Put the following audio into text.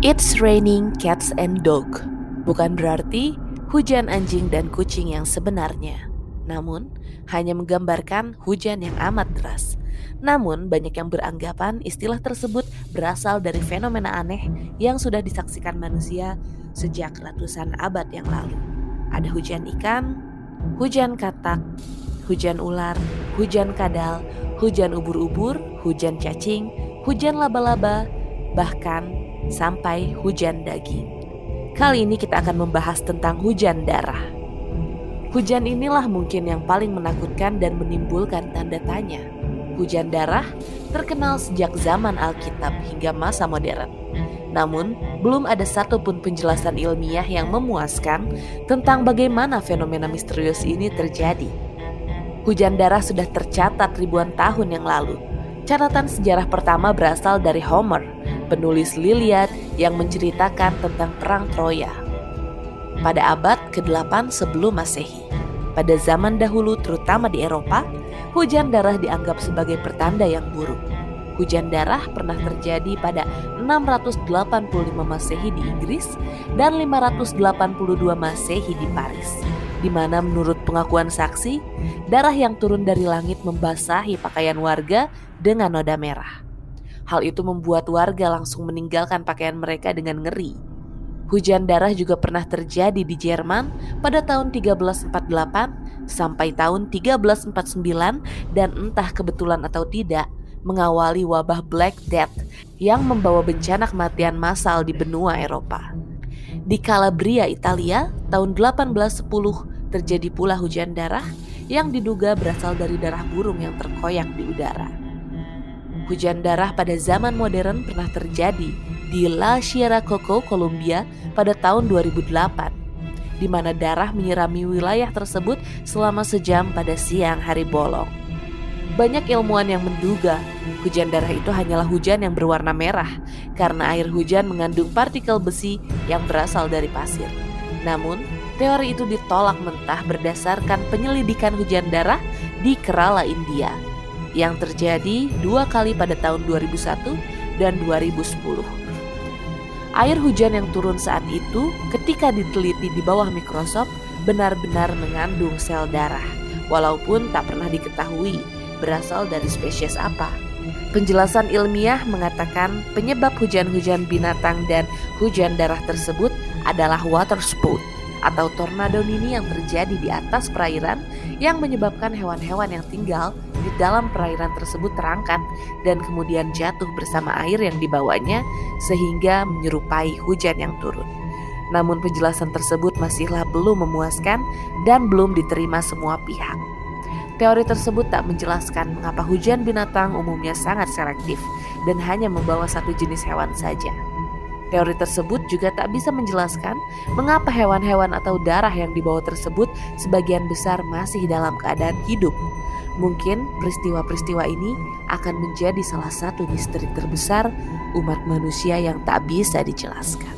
It's raining cats and dog. Bukan berarti hujan anjing dan kucing yang sebenarnya. Namun, hanya menggambarkan hujan yang amat deras. Namun, banyak yang beranggapan istilah tersebut berasal dari fenomena aneh yang sudah disaksikan manusia sejak ratusan abad yang lalu. Ada hujan ikan, hujan katak, hujan ular, hujan kadal, hujan ubur-ubur, hujan cacing, hujan laba-laba, bahkan sampai hujan daging. Kali ini kita akan membahas tentang hujan darah. Hujan inilah mungkin yang paling menakutkan dan menimbulkan tanda tanya. Hujan darah terkenal sejak zaman Alkitab hingga masa modern. Namun, belum ada satupun penjelasan ilmiah yang memuaskan tentang bagaimana fenomena misterius ini terjadi. Hujan darah sudah tercatat ribuan tahun yang lalu. Catatan sejarah pertama berasal dari Homer, penulis Iliad yang menceritakan tentang perang Troya pada abad ke-8 sebelum Masehi. Pada zaman dahulu, terutama di Eropa, hujan darah dianggap sebagai pertanda yang buruk. Hujan darah pernah terjadi pada 685 Masehi di Inggris dan 582 Masehi di Paris, di mana menurut pengakuan saksi, darah yang turun dari langit membasahi pakaian warga dengan noda merah. Hal itu membuat warga langsung meninggalkan pakaian mereka dengan ngeri. Hujan darah juga pernah terjadi di Jerman pada tahun 1348 sampai tahun 1349 dan entah kebetulan atau tidak mengawali wabah Black Death yang membawa bencana kematian massal di benua Eropa. Di Calabria, Italia, tahun 1810 terjadi pula hujan darah yang diduga berasal dari darah burung yang terkoyak di udara. Hujan darah pada zaman modern pernah terjadi di La Sierra Coco, Colombia pada tahun 2008, di mana darah menyirami wilayah tersebut selama sejam pada siang hari bolong. Banyak ilmuwan yang menduga hujan darah itu hanyalah hujan yang berwarna merah karena air hujan mengandung partikel besi yang berasal dari pasir. Namun, teori itu ditolak mentah berdasarkan penyelidikan hujan darah di Kerala, India, yang terjadi 2 kali pada tahun 2001 dan 2010. Air hujan yang turun saat itu ketika diteliti di bawah mikroskop benar-benar mengandung sel darah, walaupun tak pernah diketahui berasal dari spesies apa. Penjelasan ilmiah mengatakan penyebab hujan-hujan binatang dan hujan darah tersebut adalah water spout atau tornado mini yang terjadi di atas perairan yang menyebabkan hewan-hewan yang tinggal di dalam perairan tersebut terangkat dan kemudian jatuh bersama air yang dibawanya sehingga menyerupai hujan yang turun. Namun penjelasan tersebut masihlah belum memuaskan dan belum diterima semua pihak. Teori tersebut tak menjelaskan mengapa hujan binatang umumnya sangat selektif dan hanya membawa satu jenis hewan saja. Teori tersebut juga tak bisa menjelaskan mengapa hewan-hewan atau darah yang dibawa tersebut sebagian besar masih dalam keadaan hidup. Mungkin peristiwa-peristiwa ini akan menjadi salah satu misteri terbesar umat manusia yang tak bisa dijelaskan.